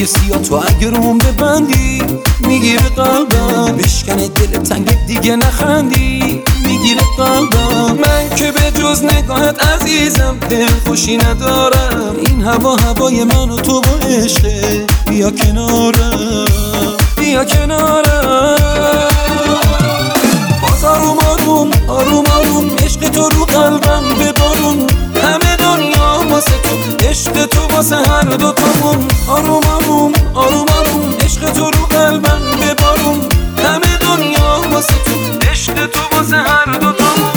چشمای سیاه تو اگر اون ببندی میگیره قلبم، بشکنه دل تنگت دیگه نخندی میگیره قلبم. من که به جز نگاهت عزیزم دل خوشی ندارم، این هوا هوای من و تو با عشقه، بیا کنارم بیا کنارم. باز آروم آروم آروم آروم عشق تو رو قلبم ببارون، همه دنیا واسه تو، عشق تو واسه هر دوتامون. آروم آروم آروم آروم عشق تو رو قلبم ببارون، همه دنیا واسه تو، عشق تو واسه هر دوتامون.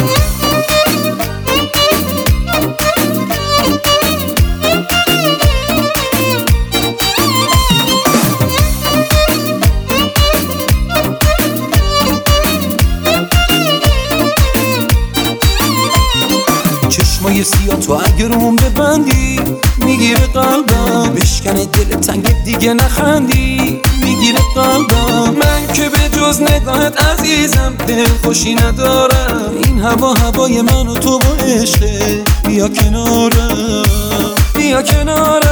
چشمای سیاه تو اگر اون ببندی میگیره قلبم، بشکنه دل تنگت دیگه نخندی میگیره قلبم. من که به جز نگاهت عزیزم دل خوشی ندارم، این هوا هوای من و تو با عشقه، بیا کنارم بیا کنارم.